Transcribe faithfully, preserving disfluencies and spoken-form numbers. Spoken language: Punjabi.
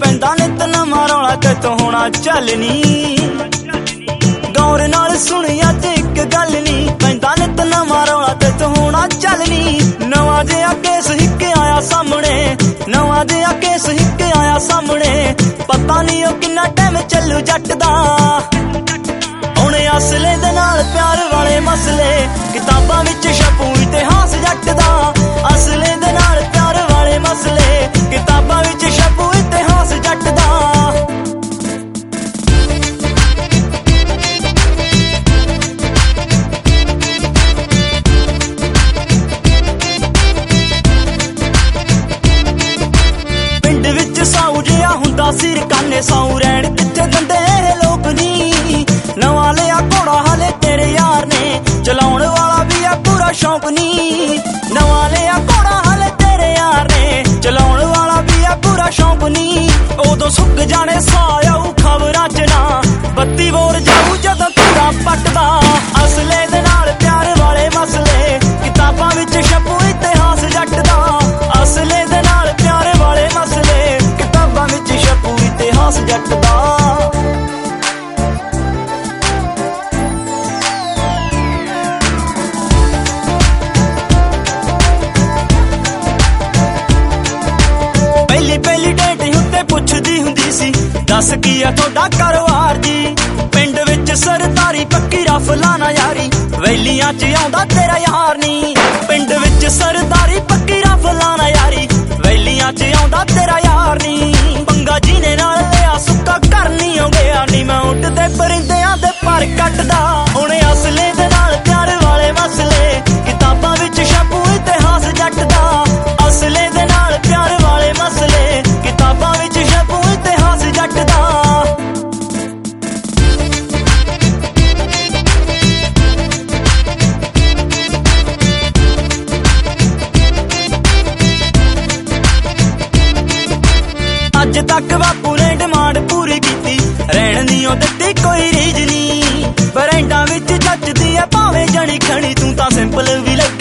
ਪੈਂਦਾ ਨਿਤ ਨਵਾਂ ਰੌਲਾ ਕਿਤੋਂ ਹੋਣਾ ਚੱਲਣੀ। ਗੌਰ ਨਾਲ ਸੁਣੀ ਅੱਜ ਇੱਕ ਗੱਲ ਨੀ, ਪੈਂਦਾ ਨਿਤ ਨਵਾਂ ਰੌਲਾ ਕਿਤੋਂ ਹੋਣਾ ਚੱਲਣੀ। ਨਵਾਂ ਜਿਹਾ ਕੇਸ ਹਿੱਕ ਆਇਆ ਸਾਹਮਣੇ, ਨਵਾਂ ਜਿਹਾ ਕੇਸ ਹਿੱਕ ਆਇਆ ਸਾਹਮਣੇ। ਪਤਾ ਨੀ ਉਹ ਕਿੰਨਾ ਟਾਈਮ ਚੱਲੂ ਜੱਟ ਦਾ। ਹੁਣ ਅਸਲੇ ਦੇ ਨਾਲ ਪਿਆਰ ਵਾਲੇ ਮਸਲੇ, ਕਿਤਾਬਾਂ ਵਿੱਚ ਛਪੂ ਇਤਿਹਾਸ ਜੱਟ ਦਾ। ਅਸਲੇ ਦੇ ਨਾਲ ਪਿਆਰ ਵਾਲੇ ਮਸਲੇ, ਕਿਤਾਬਾਂ ਵਿੱਚ ਛਪੂ ਇਤਿਹਾਸ ਜੱਟ ਦਾ। ਪਿੰਡ ਵਿੱਚ ਸਾਊ ਜਿਹਾ ਹੁੰਦਾ ਸਿਰ ਕਾਨੇ, ਸਾਊ ਰਹਿਣ ਕਿੱਥੇ ਦਿੰਦੇ ਇਹ ਲੋਕ ਨੀ। ਨਵਾਂ ਲਿਆ ਘੋੜਾ ਹਾਲੇ ਤੇਰੇ ਯਾਰ ਨੇ, ਚਲਾਉਣ ਵਾਲਾ ਵੀ ਆ ਪੂਰਾ ਸ਼ੌਂਕ ਨੀ। ਨਵਾਂ ਲਿਆ ਘੋੜਾ ਹਾਲੇ ਤੇਰੇ ਯਾਰ ਨੇ, ਚਲਾਉਣ ਵਾਲਾ ਵੀ ਆ ਪੂਰਾ ਸ਼ੌਂਕ ਨੀ। ਉਦੋਂ ਸੁੱਕ ਜਾਣੇ ਸਾਹ ਆਊ ਖਬਰਾਂ ਚ ਨਾ, ਬੱਤੀ ਬੋਰ ਜਾਊ ਜਦੋਂ ਤੂੜਾ ਪੱਟਦਾ। ਅਸਲੇ ਦੇ ਨਾਲ ਪਿਆਰ ਵਾਲੇ ਮਸਲੇ, ਕਿਤਾਬਾਂ ਵਿੱਚ ਛਪੂ ਇਤਿਹਾਸ ਜੱਟ ਦਾ। ਅਸਲੇ ਦੇ ਨਾਲ ਪਿਆਰ ਵਾਲੇ ਮਸਲੇ, ਕਿਤਾਬਾਂ ਵਿੱਚ ਛਪੂ ਇਤਿਹਾਸ ਜੱਟ ਦਾ। ਪਹਿਲੀ ਪਹਿਲੀ ਡੇਟ ਉੱਤੇ ਪੁੱਛਦੀ ਹੁੰਦੀ ਸੀ, ਦੱਸ ਕੀ ਆ ਤੁਹਾਡਾ ਕਾਰੋਬਾਰ ਜੀ। ਪਿੰਡ ਵਿੱਚ ਸਰਦਾਰੀ ਪੱਕੀ ਰਫਲਾ ਨਾ ਯਾਰੀ, ਵੈਲੀਆਂ ਚ ਆਉਂਦਾ ਤੇਰਾ ਯਾਰ ਨੀ। ਪਿੰਡ ਵਿੱਚ ਸਰਦਾਰੀ ਪੱਕੀ ਰਫਲਾ ਨਾ ਯਾਰੀ, ਵੈਲੀਆਂ ਚ ਆਉਂਦਾ ਤੇਰਾ ਯਾਰ ਨੀ। ਬੰਗਾ ਜੀ ਨੇ ਨਾਲ ਲਿਆ ਸੁੱਕਾ ਘਰ ਨੀ ਹੋ ਗਿਆ ਨੀ, ਮੈਂ ਉੱਡਦੇ ਪਰਿੰਦਿਆਂ ਦੇ ਪਰ ਕੱਟਦਾ। ਹੁਣ ਅਸਲੇ ਦੇ ਨਾਲ ਪਿਆਰ ਵਾਲੇ ਮਸਲੇ, ਕਿਤਾਬਾਂ ਵਿੱਚ ਛਪੂ ਇਤਿਹਾਸ ਜੱਟ ਦਾ। ਅਸਲੇ ਦੇ ਨਾਲ ਪਿਆਰ ਵਾਲੇ ਮਸਲੇ, ਕਿਤਾਬਾਂ ਵਿੱਚ ਛਪੂ ਇਤਿਹਾਸ ਜੱਟ ਦਾ। ਅੱਜ ਤੱਕ ਬਾਪੂ ਨੇ ਡਿਮਾਂਡ ਪੂਰੀ ਕੀਤੀ, ਰਹਿਣ ਦੀ ਉਹ ਦਿੱਤੀ ਕੋਈ ਰੀਝ ਨੀ। ਬਰੈਂਡਾਂ ਵਿੱਚ ਜੱਜਦੀ ਐ ਭਾਵੇਂ ਜਣੀ ਖਣੀ, ਤੂੰ ਤਾਂ ਸਿੰਪਲ ਵੀ